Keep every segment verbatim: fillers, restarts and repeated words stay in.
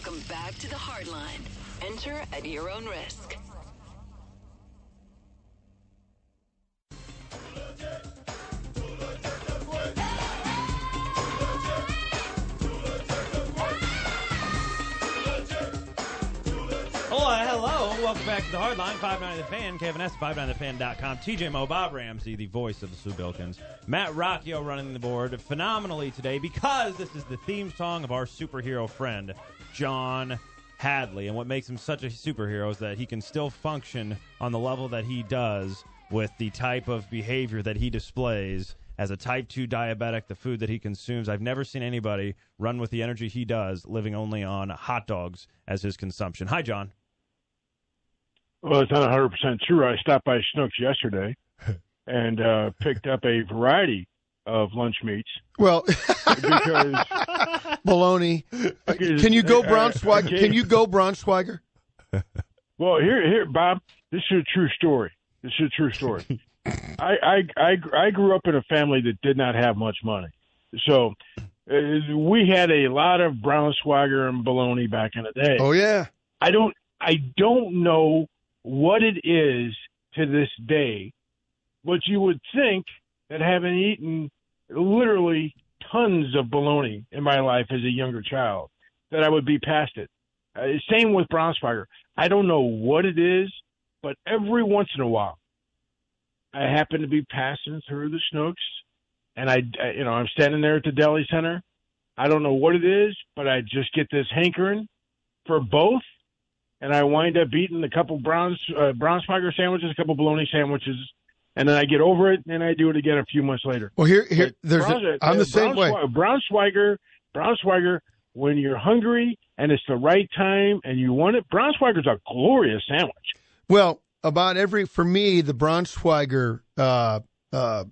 Welcome back to the Hardline. Enter at your own risk. Hello, hello. Welcome back to the Hardline. five ninety The Fan, Kevin S. five ninety the fan dot com. T J Mo, Bob Ramsey, the voice of the Sue Bilkins. Matt Rocchio running the board phenomenally today because this is the theme song of our superhero friend, John Hadley. And what makes him such a superhero is that he can still function on the level that he does with the type of behavior that he displays as a type two diabetic, the food that he consumes. I've never seen anybody run with the energy he does, living only on hot dogs as his consumption. Hi, John. Well, it's not one hundred percent true. I stopped by Schnucks yesterday and uh, picked up a variety of lunch meats. Well, because bologna. because, Can you go uh, Braunschweiger? okay. Can you go Braunschweiger? Well, here, here, Bob. This is a true story. This is a true story. I, I, I, I grew up in a family that did not have much money, so uh, we had a lot of Braunschweiger and bologna back in the day. Oh yeah. I don't, I don't know what it is to this day, but you would think that having eaten literally tons of bologna in my life as a younger child, that I would be past it. Uh, same with Braunschweiger. I don't know what it is, but every once in a while, I happen to be passing through the Schnucks, and I, I, you know, I'm standing there at the deli center. I don't know what it is, but I just get this hankering for both. And I wind up eating a couple Browns, uh, Braunschweiger sandwiches, a couple bologna sandwiches, and then I get over it, and I do it again a few months later. Well, here, here, But there's. Braunsch- A, I'm the same way. Braunschweiger, Braunschweiger, when you're hungry and it's the right time and you want it, Braunschweiger's a glorious sandwich. Well, about every for me, the Braunschweiger uh, uh,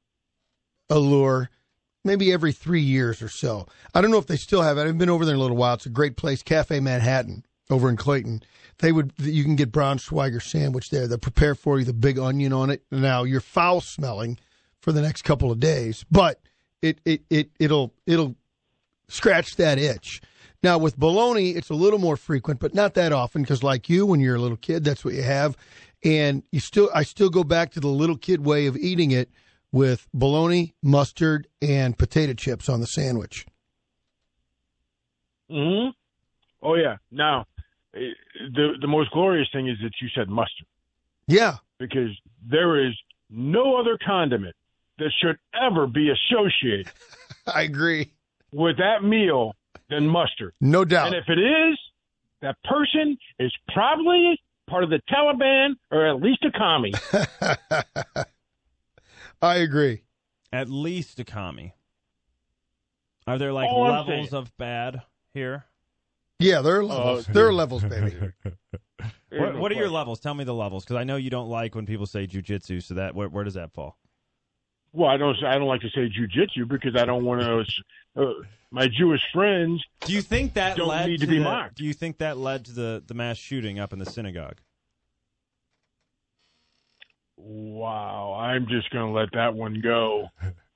allure, maybe every three years or so. I don't know if they still have it. I've been over there in a little while. It's a great place, Cafe Manhattan. Over in Clayton, they would you can get Braunschweiger sandwich there. They prepare for you the big onion on it. Now you're foul smelling for the next couple of days, but it it it it'll it'll scratch that itch. Now with bologna, it's a little more frequent, but not that often because, like you, when you're a little kid, that's what you have, and you still I still go back to the little kid way of eating it with bologna, mustard, and potato chips on the sandwich. Hmm. Oh yeah. Now. The the most glorious thing is that you said mustard. Yeah. Because there is no other condiment that should ever be associated I agree. with that meal than mustard. No doubt. And if it is, that person is probably part of the Taliban or at least a commie. I agree. At least a commie. Are there like All I'm levels saying. of bad here? Yeah, there are levels. Uh, there are levels, baby. What, what are your levels? Tell me the levels, because I know you don't like when people say jujitsu. So that where, where does that fall? Well, I don't. I don't like to say jujitsu because I don't want to. Uh, my Jewish friends. Do you think that Don't led need to to be the, mocked. Do you think that led to the, the mass shooting up in the synagogue? Wow, I'm just going to let that one go.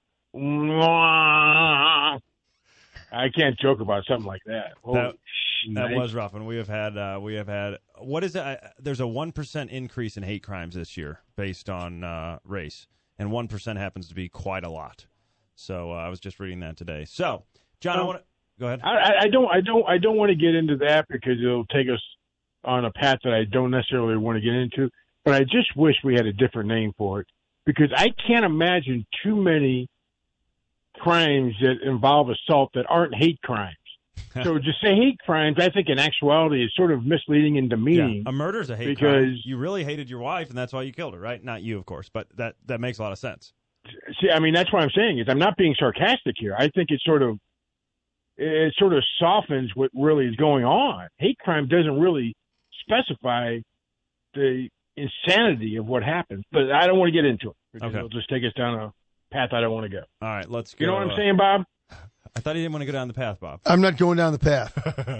I can't joke about something like that. Holy That, that shnikes. was rough, and we have had uh, we have had what is it? Uh, there's a one percent increase in hate crimes this year based on uh, race, and one percent happens to be quite a lot. So uh, I was just reading that today. So, John, I Um, want to go ahead. I, I don't. I don't. I don't want to get into that because it'll take us on a path that I don't necessarily want to get into. But I just wish we had a different name for it because I can't imagine too many crimes that involve assault that aren't hate crimes. So just say hate crimes, I think in actuality is sort of misleading and demeaning. Yeah, a murder's a hate because, crime. You really hated your wife, and that's why you killed her, right? Not you, of course, but that, that makes a lot of sense. See, I mean, that's what I'm saying is I'm not being sarcastic here. I think it sort of it sort of softens what really is going on. Hate crime doesn't really specify the insanity of what happens, but I don't want to get into it because Okay. it'll just take us down a path I don't want to go. All right, let's go. You know what I'm uh, saying, Bob? I thought he didn't want to go down the path, Bob. I'm not going down the path.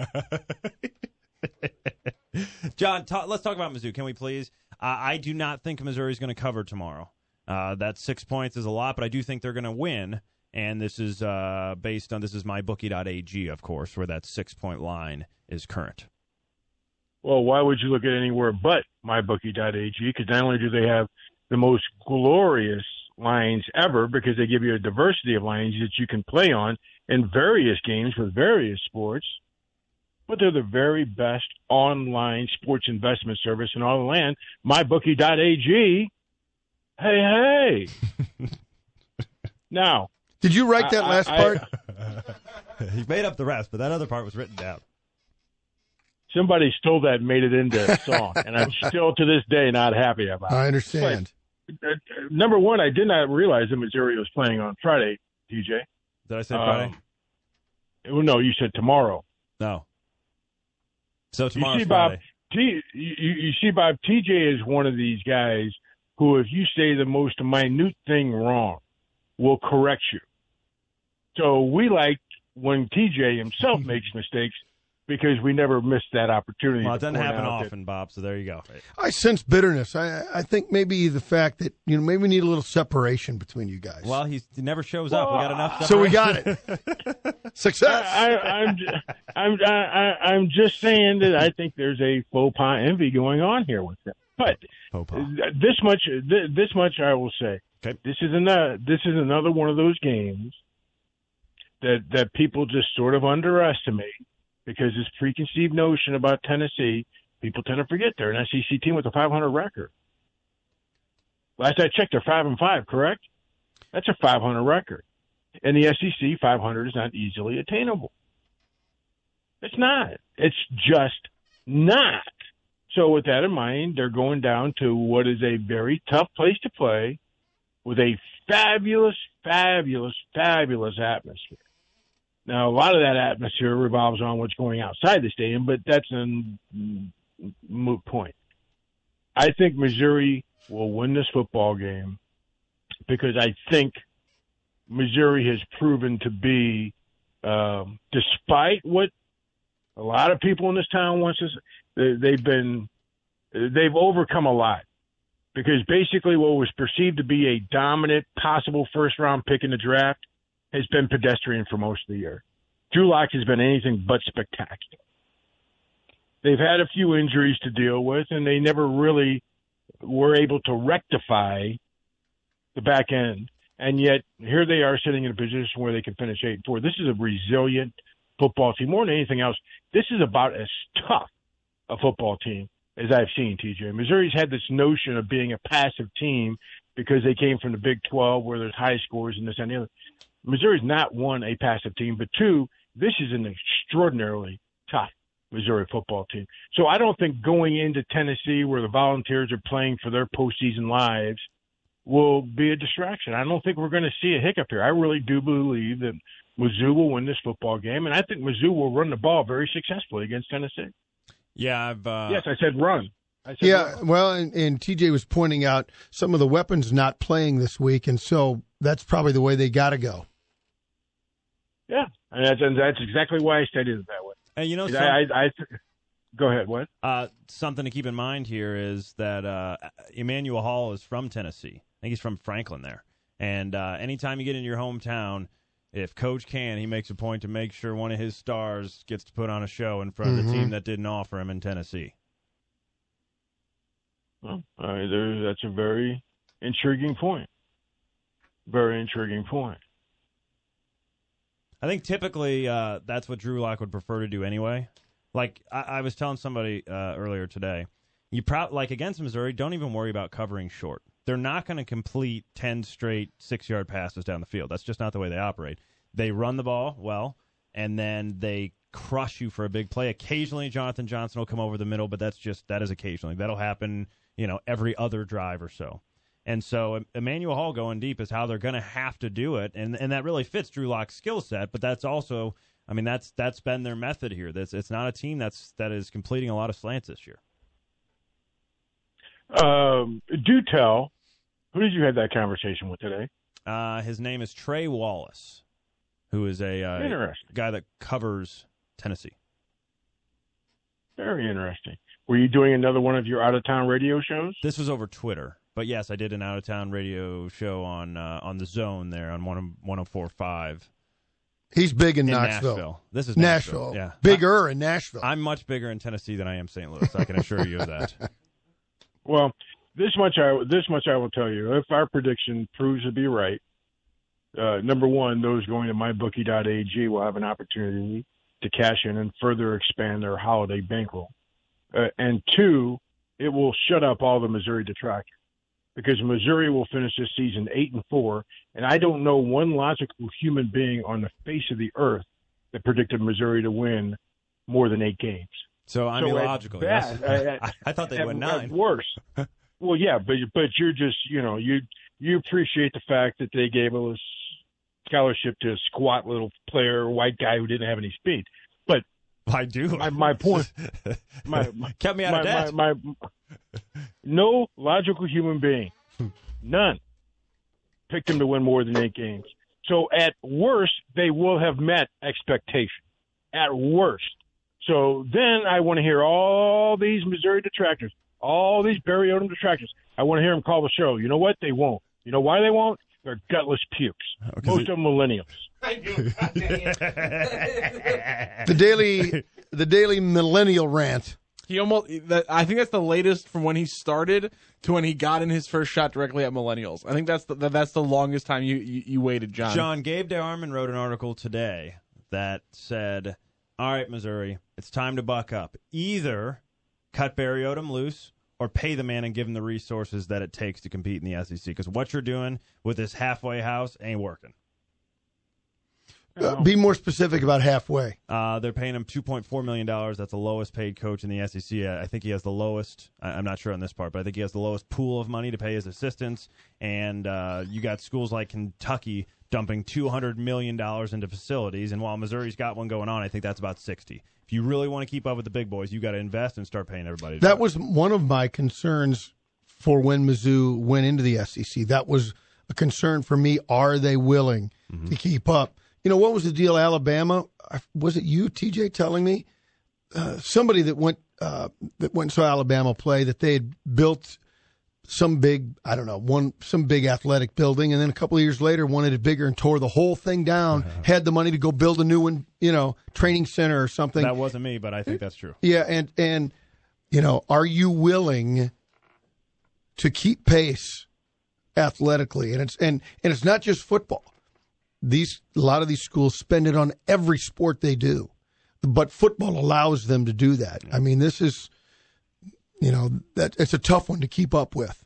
John, ta- let's talk about Mizzou, can we please? Uh, I do not think Missouri is going to cover tomorrow. Uh, that six points is a lot, but I do think they're going to win. And this is uh, based on this is my bookie dot a g, of course, where that six point line is current. Well, why would you look at anywhere but my bookie dot a g? Because not only do they have the most glorious lines ever, because they give you a diversity of lines that you can play on in various games with various sports, but they're the very best online sports investment service in all the land. my bookie dot a g. Hey, hey. Now, did you write that I, last I, part? I, He made up the rest, but that other part was written down. Somebody stole that and made it into a song, and I'm still to this day not happy about it. I understand. But, uh, number one, I did not realize that Missouri was playing on Friday, D J. Did I say Friday? Um, no, you said tomorrow. No. So tomorrow's you see, Bob, Friday. T, you, you see, Bob, T J is one of these guys who, if you say the most minute thing wrong, will correct you. So we like when T J himself makes mistakes, because we never missed that opportunity. Well, it doesn't happen that, often, Bob, so there you go. I sense bitterness. I I think maybe the fact that, you know, maybe we need a little separation between you guys. Well, he's, he never shows up. Well, We got enough so we separation. got it. Success. I, I, I'm, I'm, I, I'm just saying that I think there's a faux pas envy going on here with them. But Faux pas. this much, this much I will say. Okay. This is another, this is another one of those games that that people just sort of underestimate, because this preconceived notion about Tennessee, people tend to forget they're an S E C team with a five hundred record. Last I checked, they're five and five, correct? That's a five hundred record. In the S E C, five hundred is not easily attainable. It's not. It's just not. So with that in mind, they're going down to what is a very tough place to play with a fabulous, fabulous, fabulous atmosphere. Now, a lot of that atmosphere revolves on what's going outside the stadium, but that's a moot point. I think Missouri will win this football game because I think Missouri has proven to be, um, despite what a lot of people in this town wants us, they've been, they've overcome a lot. Because basically what was perceived to be a dominant possible first-round pick in the draft has been pedestrian for most of the year. Drew Lock has been anything but spectacular. They've had a few injuries to deal with, and they never really were able to rectify the back end. And yet, here they are sitting in a position where they can finish eight and four. This is a resilient football team. More than anything else, this is about as tough a football team as I've seen, T J. Missouri's had this notion of being a passive team because they came from the Big twelve where there's high scores and this and the other. Missouri's not, one, a passive team, but two, this is an extraordinarily tough Missouri football team. So I don't think going into Tennessee where the Volunteers are playing for their postseason lives will be a distraction. I don't think we're going to see a hiccup here. I really do believe that Mizzou will win this football game, and I think Mizzou will run the ball very successfully against Tennessee. Yeah, I've. Uh, yes, I said run. I said yeah, run. well, and, and T J was pointing out some of the weapons not playing this week, and so that's probably the way they got to go. Yeah, and that's, and that's exactly why I stated it that way. And you know, some, I, I, I, go ahead. What? Uh, something to keep in mind here is that uh, Emmanuel Hall is from Tennessee. I think he's from Franklin there. And uh, anytime you get in your hometown, if Coach can, he makes a point to make sure one of his stars gets to put on a show in front mm-hmm. of the team that didn't offer him in Tennessee. Well, uh, there, that's a very intriguing point. Very intriguing point. I think typically uh, that's what Drew Lock would prefer to do anyway. Like I, I was telling somebody uh, earlier today, you pro- like against Missouri, don't even worry about covering short. They're not going to complete ten straight six-yard passes down the field. That's just not the way they operate. They run the ball well, and then they crush you for a big play. Occasionally, Jonathan Johnson will come over the middle, but that's just that is occasionally. That'll happen, you know, every other drive or so. And so Emmanuel Hall going deep is how they're going to have to do it, and and that really fits Drew Lock's skill set. But that's also, I mean, that's that's been their method here. That's it's not a team that's that is completing a lot of slants this year. Um, do tell, who did you have that conversation with today? Uh, his name is Trey Wallace, who is a uh, interesting guy that covers Tennessee. Very interesting. Were you doing another one of your out-of-town radio shows? This was over Twitter. But, yes, I did an out-of-town radio show on uh, on the Zone there on one oh four point five. He's big in, in Knoxville. Nashville. This is Nashville. Nashville. Yeah, Bigger in Nashville. I'm much bigger in Tennessee than I am Saint Louis. I can assure you of that. Well, this much I this much I will tell you. If our prediction proves to be right, uh, number one, those going to my bookie dot a g will have an opportunity to cash in and further expand their holiday bankroll. Uh, and two, it will shut up all the Missouri detractors, because Missouri will finish this season eight and four, and I don't know one logical human being on the face of the earth that predicted Missouri to win more than eight games. So I'm So at illogical. best- yes. at- I, I thought they'd At, win at nine. worst. Well, yeah, but but you're just you know you you appreciate the fact that they gave a scholarship to a squat little player, white guy who didn't have any speed. But I do. my, my point, my, my kept me out my, of debt. my, my no logical human being, none, picked them to win more than eight games. So at worst, they will have met expectation. At worst. So then I want to hear all these Missouri detractors, all these Barry Odom detractors. I want to hear them call the show. You know what? They won't. You know why they won't? They're gutless pukes. Most it- of them millennials. the daily, the daily millennial rant. He almost. That, I think that's the latest from when he started to when he got in his first shot directly at millennials. I think that's the that's the longest time you you, you waited, John. John, Gabe DeArmond wrote an article today that said, all right, Missouri, it's time to buck up. Either cut Barry Odom loose or pay the man and give him the resources that it takes to compete in the S E C, because what you're doing with this halfway house ain't working. Uh, be more specific about halfway. Uh, they're paying him two point four million dollars. That's the lowest paid coach in the S E C. I think he has the lowest, I'm not sure on this part, but I think he has the lowest pool of money to pay his assistants. And uh, you got schools like Kentucky dumping two hundred million dollars into facilities. And while Missouri's got one going on, I think that's about sixty. If you really want to keep up with the big boys, you got to invest and start paying everybody. That was one of my concerns for when Mizzou went into the S E C. That was a concern for me. Are they willing mm-hmm. to keep up? You know, what was the deal, Alabama? Was it you, T J, telling me? Uh, somebody that went uh, that went and saw Alabama play, that they had built some big, I don't know, one some big athletic building, and then a couple of years later wanted it bigger and tore the whole thing down, uh-huh. had the money to go build a new one, you know, training center or something. That wasn't me, but I think that's true. Yeah, and, and you know, are you willing to keep pace athletically? And it's and, and it's not just football. These a lot of these schools spend it on every sport they do, but football allows them to do that. I mean, this is, you know, that it's a tough one to keep up with.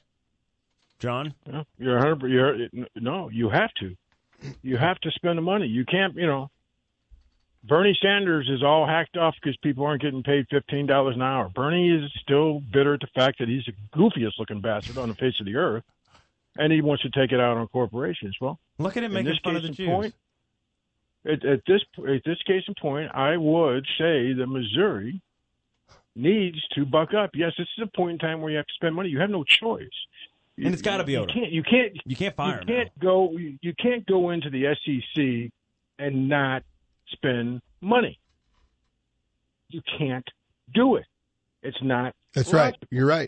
John, yeah, you're one hundred. You're no, you have to, you have to spend the money. You can't, you know. Bernie Sanders is all hacked off because people aren't getting paid fifteen dollars an hour. Bernie is still bitter at the fact that he's the goofiest looking bastard on the face of the earth, and he wants to take it out on corporations. Well, look at him making fun of the Jews. Point, at, at this at this case in point, I would say that Missouri needs to buck up. Yes, this is a point in time where you have to spend money. You have no choice, and it's got to be you Odom. Can't, you can't. You can't fire you him. Can't go. You, you can't go into the S E C and not spend money. You can't do it. It's not. That's right. right. You're right.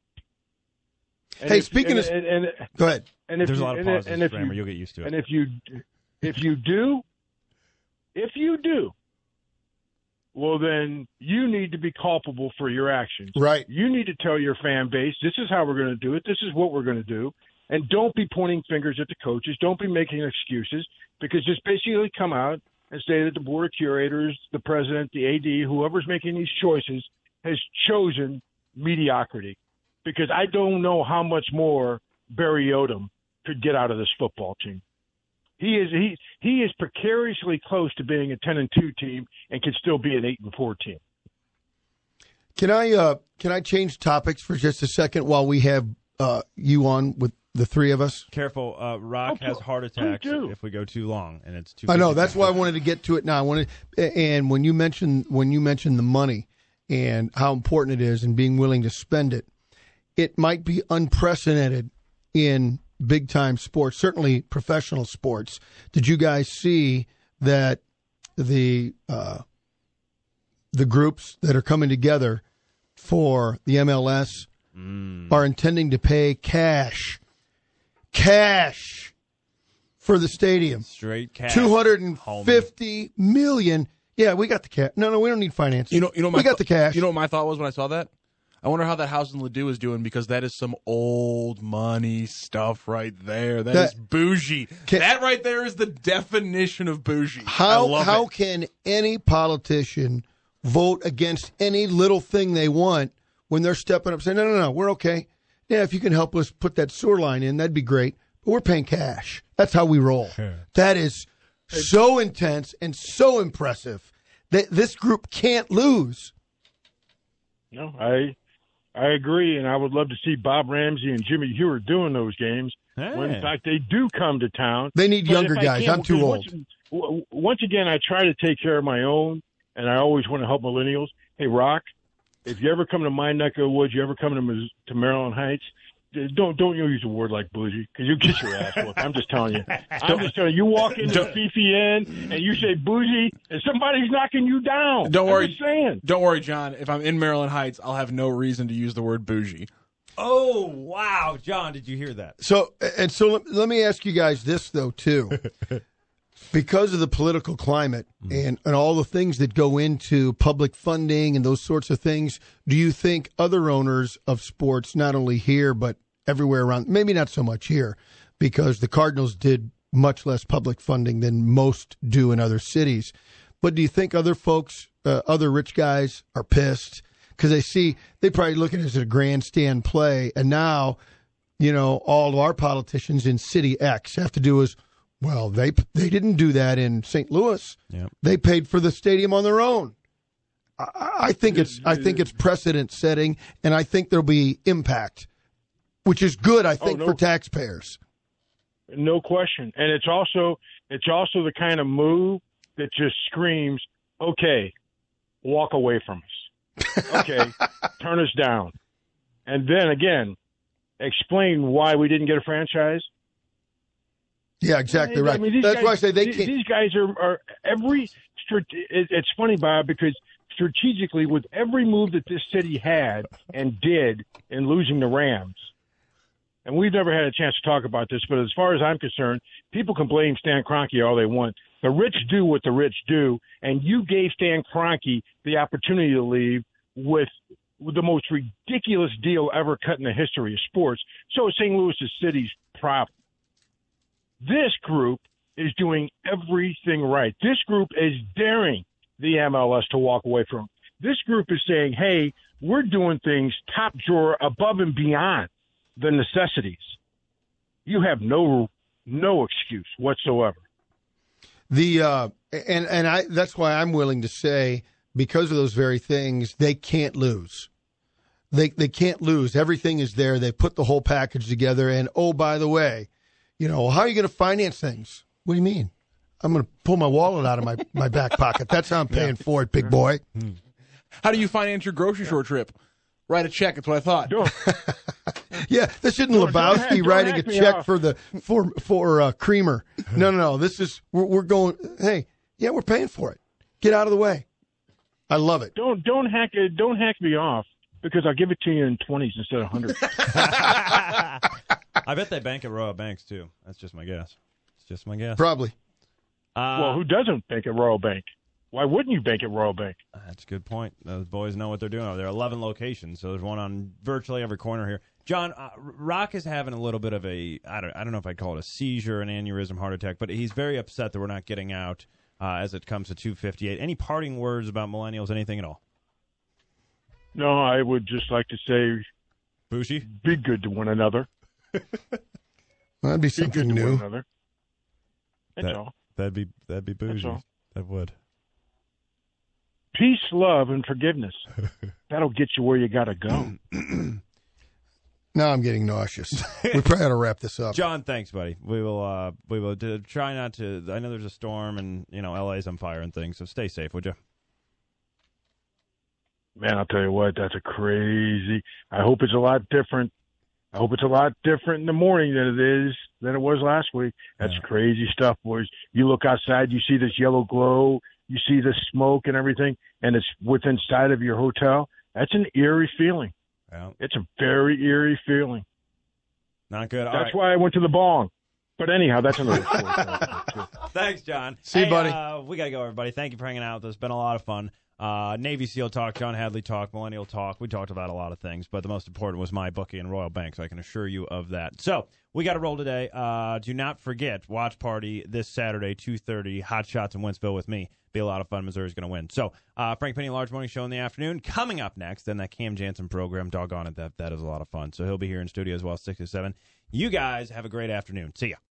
And hey, if, speaking and, of, and, and, go ahead. And if There's you, a lot of and, pauses, and if Kramer. you, You'll get used to it. And if you, if you do, if you do, well, then you need to be culpable for your actions. Right. You need to tell your fan base, this is how we're going to do it. This is what we're going to do. And don't be pointing fingers at the coaches. Don't be making excuses, because just basically come out and say that the board of curators, the president, the A D, whoever's making these choices has chosen mediocrity. Because I don't know how much more Barry Odom could get out of this football team. He is he he is precariously close to being a ten and two team and can still be an eight and four team. Can I uh, can I change topics for just a second while we have uh, you on with the three of us? Careful, uh, Rock Oh, has heart attacks do. if we go too long, and it's too. I know that's why I wanted to get to it now. I wanted, and when you mentioned when you mentioned the money and how important it is and being willing to spend it, it might be unprecedented in big time sports, certainly professional sports. Did you guys see that the uh, the groups that are coming together for the M L S mm. are intending to pay cash, cash for the stadium. Straight cash. two hundred fifty million. Yeah, we got the cash. No, no, we don't need financing. You know, you know, my we got th- the cash. You know what my thought was when I saw that? I wonder how that house in Ladue is doing, because that is some old money stuff right there. that, that is bougie. Can, that right there is the definition of bougie. How I love how it. can any politician vote against any little thing they want when they're stepping up saying, no, no, no, we're okay. Yeah, if you can help us put that sewer line in, that'd be great. But we're paying cash. That's how we roll. Sure. That is so intense and so impressive that this group can't lose. No, I I agree, and I would love to see Bob Ramsey and Jimmy Hewitt doing those games. Hey. When, in fact, they do come to town. They need But younger if I guys. can, I'm too because old. Once, once again, I try to take care of my own, and I always want to help millennials. Hey, Rock, if you ever come to my neck of the woods, you ever come to, to Maryland Heights, don't don't you use a word like bougie, because you get your ass whooped. I'm just telling you. I'm just telling you. You walk into Fifi Inn and you say bougie, and somebody's knocking you down. Don't I'm worry. just saying. Don't worry, John. If I'm in Maryland Heights, I'll have no reason to use the word bougie. Oh, wow. John, did you hear that? So, and so let, let me ask you guys this, though, too. Because of the political climate and, and all the things that go into public funding and those sorts of things, do you think other owners of sports, not only here but everywhere around, maybe not so much here, because the Cardinals did much less public funding than most do in other cities, but do you think other folks, uh, other rich guys are pissed because they see, they probably look at it as a grandstand play, and now, you know, all of our politicians in City X have to do is, well, they they didn't do that in Saint Louis. Yep. They paid for the stadium on their own. I, I think it's I think it's precedent setting, and I think there'll be impact, which is good, I think, Oh, no. for taxpayers. No question. And it's also it's also the kind of move that just screams, okay, walk away from us. Okay, turn us down. And then again, explain why we didn't get a franchise. Yeah, exactly I right. mean, these That's guys, why I say they these, can't. these guys are, are every strate- it, it's funny, Bob, because strategically with every move that this city had and did in losing the Rams, and we've never had a chance to talk about this, but as far as I'm concerned, people can blame Stan Kroenke all they want. The rich do what the rich do, and you gave Stan Kroenke the opportunity to leave with, with the most ridiculous deal ever cut in the history of sports. So it's Saint Louis is city's problem. This group is doing everything right. This group is daring the M L S to walk away from. This group is saying, hey, we're doing things top drawer, above and beyond the necessities. You have no no excuse whatsoever. The uh, and and I that's why I'm willing to say, because of those very things, they can't lose. They they can't lose. Everything is there. They put the whole package together. And oh, by the way, you know, how are you going to finance things? What do you mean? I'm going to pull my wallet out of my, my back pocket. That's how I'm paying yeah. for it, big boy. How do you finance your grocery store trip? Write a check. That's what I thought. Yeah, this isn't don't, Lebowski don't, don't writing a check off. for the for for uh, creamer. No, no, no. This is we're, we're going. Hey, yeah, we're paying for it. Get out of the way. I love it. Don't don't hack it. Don't hack me off, because I'll give it to you in twenties instead of hundreds. I bet they bank at Royal Banks too. That's just my guess. It's just my guess. Probably. Uh, well, who doesn't bank at Royal Bank? Why wouldn't you bank at Royal Bank? That's a good point. Those boys know what they're doing. There are eleven locations, so there's one on virtually every corner here. John, uh, Rock is having a little bit of a, I don't, I don't know if I'd call it a seizure, an aneurysm, heart attack, but he's very upset that we're not getting out uh, as it comes to two fifty-eight. Any parting words about millennials, anything at all? No, I would just like to say, Bougie, be good to one another. That'd be something be good to new. One another. That's that, all. That'd be that'd be bougie. That would. Peace, love, and forgiveness. That'll get you where you got to go. Now I'm getting nauseous. We probably ought to wrap this up. John, thanks, buddy. We will uh, we will do, try not to. I know there's a storm and you know L A's on fire and things, so stay safe, would you? Man, I'll tell you what, that's a crazy. I hope it's a lot different. I hope it's a lot different in the morning than it is than it was last week. That's yeah. crazy stuff, boys. You look outside, you see this yellow glow, you see the smoke and everything, and it's within sight of your hotel. That's an eerie feeling. Yeah. It's a very eerie feeling. Not good. All That's right. why I went to the bong. But anyhow, that's another story. Thanks, John. See you, hey, buddy. Uh, we got to go, everybody. Thank you for hanging out with us. It's been a lot of fun. Uh, Navy SEAL talk, John Hadley talk, Millennial talk. We talked about a lot of things, but the most important was MyBookie and Royal Bank, so I can assure you of that. So we got to roll today. Uh, do not forget, watch party this Saturday, two thirty, Hot Shots in Wentzville with me. Be a lot of fun. Missouri's going to win. So uh, Frank Penny, Large Morning Show in the afternoon. Coming up next, then that Cam Jansen program, doggone it, that, that is a lot of fun. So he'll be here in studio as well, six to seven. You guys have a great afternoon. See ya.